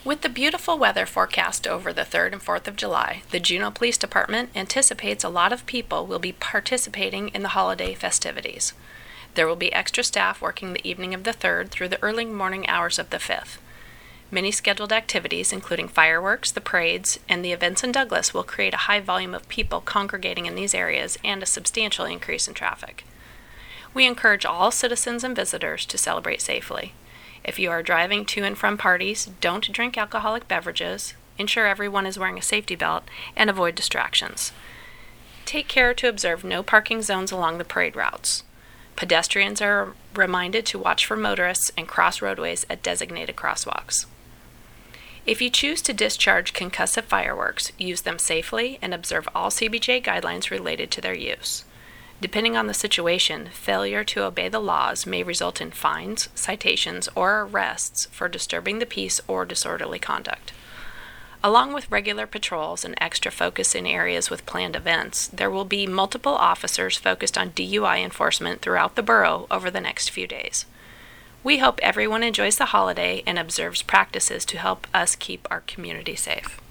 With the beautiful weather forecast over the 3rd and 4th of July, the Juneau Police Department anticipates a lot of people will be participating in the holiday festivities. There will be extra staff working the evening of the 3rd through the early morning hours of the 5th. Many scheduled activities, including fireworks, the parades, and the events in Douglas, will create a high volume of people congregating in these areas and a substantial increase in traffic. We encourage all citizens and visitors to celebrate safely. If you are driving to and from parties, don't drink alcoholic beverages, ensure everyone is wearing a safety belt, and avoid distractions. Take care to observe no parking zones along the parade routes. Pedestrians are reminded to watch for motorists and cross roadways at designated crosswalks. If you choose to discharge concussive fireworks, use them safely and observe all CBJ guidelines related to their use. Depending on the situation, failure to obey the laws may result in fines, citations, or arrests for disturbing the peace or disorderly conduct. Along with regular patrols and extra focus in areas with planned events, there will be multiple officers focused on DUI enforcement throughout the borough over the next few days. We hope everyone enjoys the holiday and observes practices to help us keep our community safe.